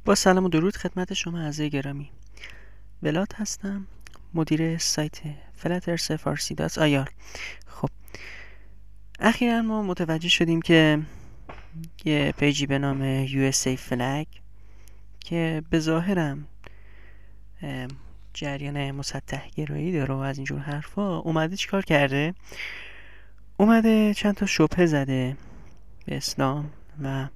با سلام و درود خدمت شما عزیزای گرامی. ولاد هستم، مدیر سایت flattersefarsi.ir. خب اخیراً ما متوجه شدیم که یه پیجی به نام USA Flag که به ظاهرم جریان مسطح گرایی داره و از اینجور حرفا اومده چیکار کرده؟ اومده چند تا شبهه زده به اسلام و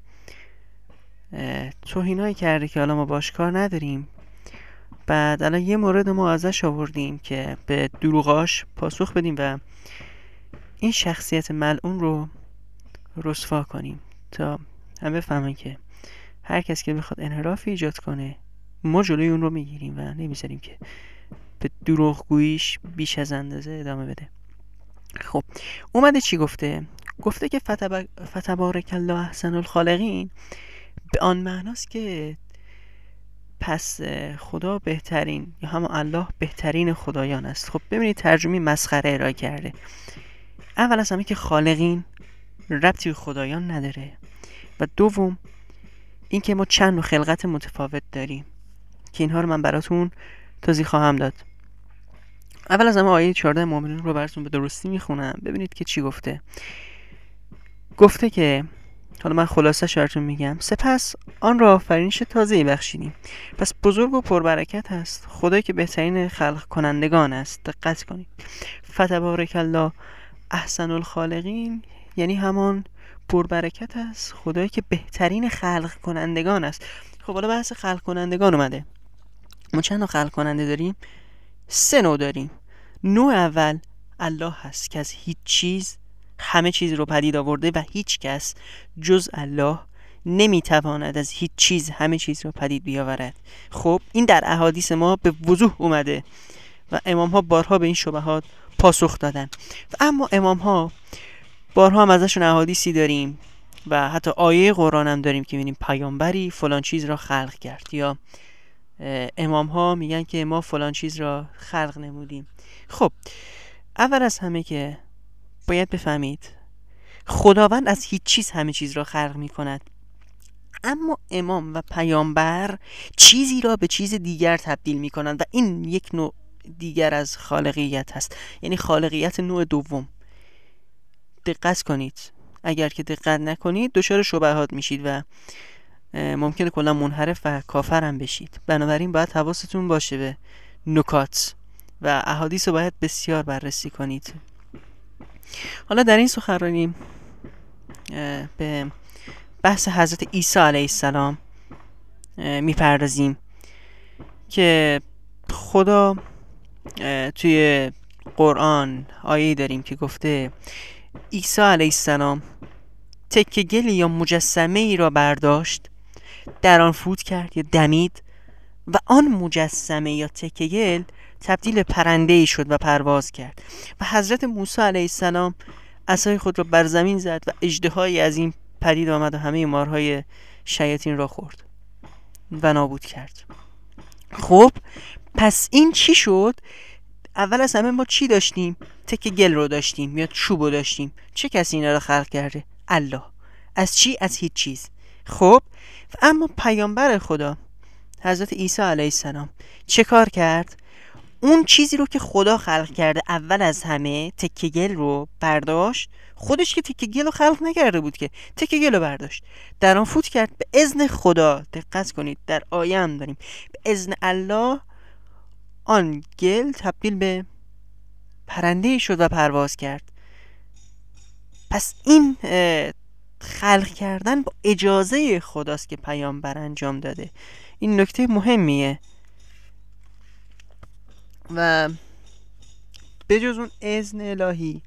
توهینایی کرده که حالا ما باش کار نداریم. بعد الان یه مورد ما ازش آوردیم که به دروغاش پاسخ بدیم و این شخصیت ملعون رو رسوا کنیم تا هم بفهمن که هر کس که بخواد انحرافی ایجاد کنه ما جلوی اون رو میگیریم و نمیذاریم که به دروغگوییش بیش از اندازه ادامه بده. خب اومده چی گفته؟ گفته که فتبارک الله احسن الخالقین به آن معناست که پس خدا بهترین یا هم الله بهترین خدایان است. خب ببینید ترجمه مسخره ارائه کرده. اول از همه که خالقین ربطی به خدایان نداره و دوم این که ما چند نوع خلقت متفاوت داریم که اینها رو من براتون توضیح خواهم داد. اول از همه آیه 14 مؤمنون رو براتون به درستی میخونم. ببینید که چی گفته. گفته که حالا من خلاصش براتون میگم. سپس آن را آفرینش تازه‌ای بخشیدیم. پس بزرگ و پربرکت است خدایی که بهترین خلق کنندگان است. دقت کنید. فتبارک الله احسن الخالقین یعنی همان پربرکت است خدایی که بهترین خلق کنندگان است. خب حالا بحث خلق کنندگان اومده. ما چند نوع خلق کننده داریم؟ 3 نوع داریم. نوع اول الله هست که از هیچ چیز همه چیز رو پدید آورده و هیچ کس جز الله نمیتواند از هیچ چیز همه چیز رو پدید بیاورد. خب این در احادیث ما به وضوح اومده و امام ها بارها به این شبهات پاسخ دادن. و اما امام ها بارها هم ازشون احادیثی داریم و حتی آیه قرآن هم داریم که می‌بینیم پیامبری فلان چیز را خلق کرد یا امام ها میگن که ما فلان چیز را خلق نمودیم. خب اول از همه که باید بفهمید خداوند از هیچ چیز همه چیز را خلق می کند، اما امام و پیامبر چیزی را به چیز دیگر تبدیل می کنند و این یک نوع دیگر از خالقیت هست، یعنی خالقیت نوع دوم. دقت کنید، اگر که دقت نکنید دچار شبهات میشید و ممکنه کلا منحرف و کافر هم بشید. بنابراین باید حواستون باشه به نکات و احادیث رو باید بسیار بررسی کنید. حالا در این سخنرانی به بحث حضرت عیسی علیه السلام میپردازیم که خدا توی قرآن آیه‌ای داریم که گفته عیسی علیه السلام تکه گل یا مجسمه ای را برداشت، در آن فوت کرد یا دمید و آن مجسمه یا تکه گل تبدیل پرنده ای شد و پرواز کرد. و حضرت موسی علیه السلام عصای خود را بر زمین زد و اژدهایی از این پدید آمد و همه مارهای شیاطین را خورد و نابود کرد. خب پس این چی شد؟ اول از همه ما چی داشتیم؟ تکه گل رو داشتیم یا چوب رو داشتیم. چه کسی اینا رو خلق کرده؟ الله. از چی؟ از هیچ چیز. خب اما پیامبر خدا حضرت عیسی علیه السلام چه کار کرد؟ اون چیزی رو که خدا خلق کرده اول از همه تکه گل رو برداشت. خودش که تکه گل رو خلق نکرده بود که، تکه گل رو برداشت در آن فوت کرد به اذن خدا. دقت کنید در آیه هم داریم به اذن الله آن گل تبدیل به پرنده شد و پرواز کرد. پس این خلق کردن با اجازه خداست که پیامبر انجام داده. این نکته مهمیه و به جز اون اذن الهی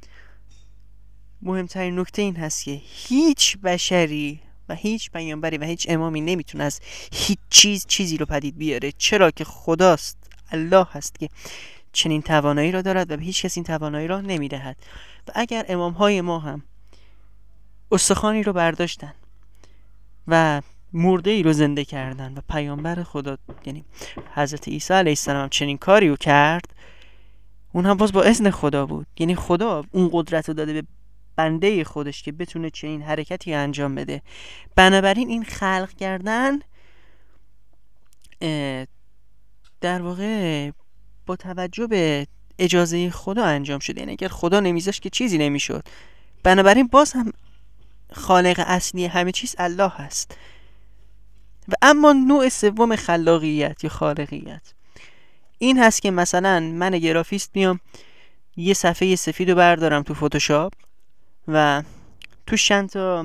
مهمترین نکته این هست که هیچ بشری و هیچ پیامبری و هیچ امامی نمیتونه از هیچ چیزی رو پدید بیاره، چرا که خداست، الله هست که چنین توانایی را دارد و به هیچ کس این توانایی را نمیدهد. و اگر امام های ما هم استخوانی رو برداشتن و مرده ای رو زنده کردن و پیامبر خدا یعنی حضرت عیسی علیه السلام چنین کاری رو کرد، اون هم باز با اذن خدا بود. یعنی خدا اون قدرت رو داده به بنده خودش که بتونه چنین حرکتی انجام بده. بنابراین این خلق کردن در واقع با توجه به اجازه خدا انجام شده. یعنی اگر خدا نمیذاشت که چیزی نمیشد. بنابراین باز هم خالق اصلی همه چیز الله هست. و اما نوع سوم خلاقیت یا خالقیت این هست که مثلا من گرافیست میام یه صفحه سفید رو بردارم تو فتوشاپ و تو چند تا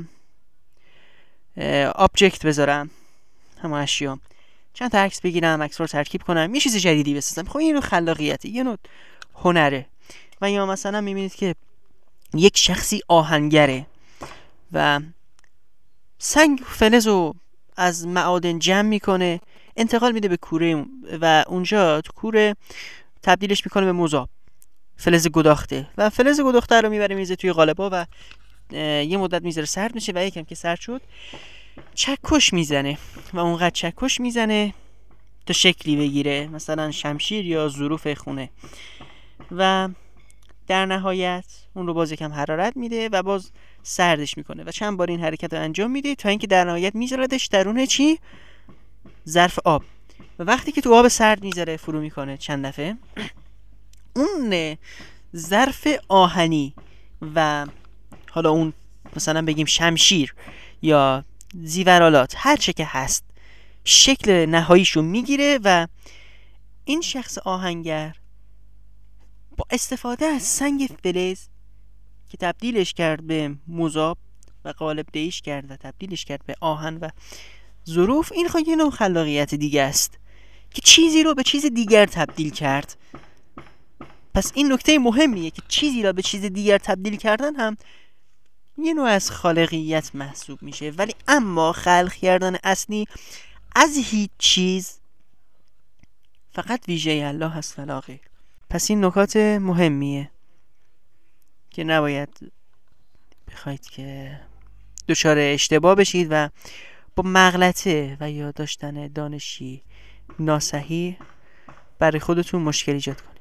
آبجکت بذارم، همه اشیا، چند تا عکس بگیرم، عکس رو ترکیب کنم، یه چیز جدیدی بسازم. خب این نوع خلاقیته، یه نوع هنره. و یا مثلا میبینید که یک شخصی آهنگره و سنگ فلز رو از معادن جمع میکنه، انتقال میده به کوره و اونجا تو کوره تبدیلش میکنه به مذاب، فلز گداخته، و فلز گداخته رو میبره میزه توی قالبا و یه مدت میذاره سرد میشه و یکم که سرد شد چکش میزنه و اونقدر چکش میزنه تا شکلی بگیره، مثلا شمشیر یا ظروف خونه، و در نهایت اون رو باز یکم حرارت میده و باز سردش میکنه و چند بار این حرکت رو انجام میده تا اینکه در نهایت میذاردش درون چی؟ ظرف آب. و وقتی که تو آب سرد میذاره فرو میکنه چند دفعه، اون ظرف آهنی و حالا اون مثلا بگیم شمشیر یا زیورالات هر چه که هست شکل نهاییشو میگیره و این شخص آهنگر با استفاده از سنگ فلز که تبدیلش کرد به مذاب و قالب دهیش کرد و تبدیلش کرد به آهن و ظروف، این خواهی یه نوع خلاقیت دیگه است که چیزی رو به چیز دیگر تبدیل کرد. پس این نکته مهمیه که چیزی را به چیز دیگر تبدیل کردن هم یه نوع از خالقیت محسوب میشه. ولی اما خلق کردن اصلی از هیچ چیز فقط ویژه الله هست ولا غیر. پس این نکات مهمیه که نباید بخواید که دچار اشتباه بشید و با مغلطه و یا داشتن دانشی ناصحیح برای خودتون مشکل ایجاد کنید.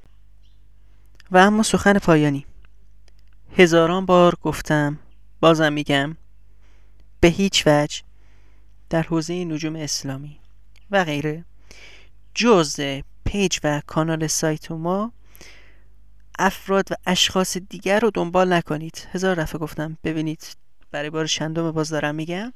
و اما سخن پایانی، هزاران بار گفتم، بازم میگم، به هیچ وجه در حوزه نجوم اسلامی و غیره جز پیج و کانال سایت ما افراد و اشخاص دیگر رو دنبال نکنید. 1000 دفعه گفتم، ببینید برای بار چندم باز دارم میگم.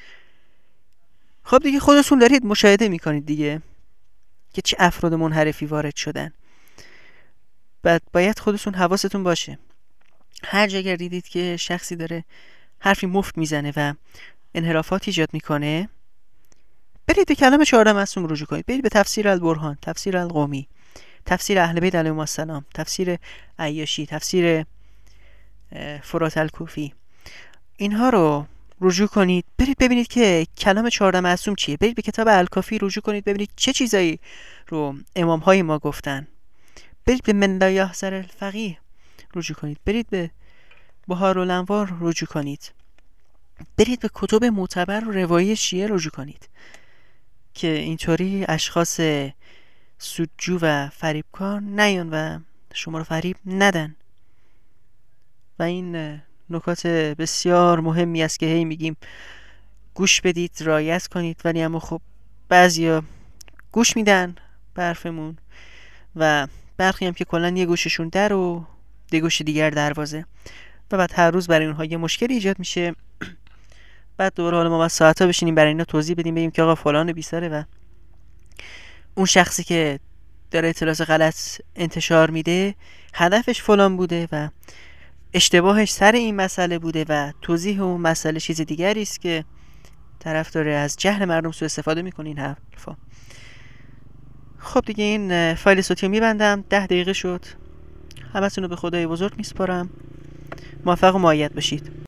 خب دیگه خودتون دارید مشاهده میکنید دیگه که چه افراد منحرفی وارد شدن. بعد باید خودتون حواستون باشه هر جا اگر دیدید که شخصی داره حرفی مفت میزنه و انحرافات ایجاد میکنه، برید به کلام 4 معصوم رجوع کنید. برید به تفسیر البرهان، تفسیر القمی، تفسیر اهل بیت علیهم السلام، تفسیر عیاشی، تفسیر فرات الکوفی، اینها رو رجوع کنید. برید ببینید که کلام 4 معصوم چیه. برید به کتاب الکافی رجوع کنید ببینید چه چیزایی رو امام های ما گفتن. برید به من لا یحذر الفقیه رجوع کنید. برید به بهارالانوار رجوع کنید. برید به کتب معتبر و روایی شیعه رجوع کنید که اینطوری اشخاص سودجو و فریبکار نیان و شما رو فریب ندن. و این نکات بسیار مهمی است که هی میگیم گوش بدید، رعایت کنید، ولی اما خب بعضیا گوش میدن به حرفمون و برخی هم که کلا یه گوششون در و یه گوش دیگر دروازه و بعد هر روز برای اونها یه مشکلی ایجاد میشه. بعد دوباره حالا ما باید ساعتا بشینیم برای اینا توضیح بدیم، بگیم که آقا فلان بیساره و اون شخصی که داره اطلاعات غلط انتشار میده هدفش فلان بوده و اشتباهش سر این مسئله بوده و توضیح اون مسئله چیز دیگری است که طرف داره از جهل مردم سوء استفاده میکنه این حرفا. خب دیگه این فایل صوتی رو میبندم، 10 دقیقه شد. همتون رو به خدای بزرگ میسپارم. موفق و مؤید باشید.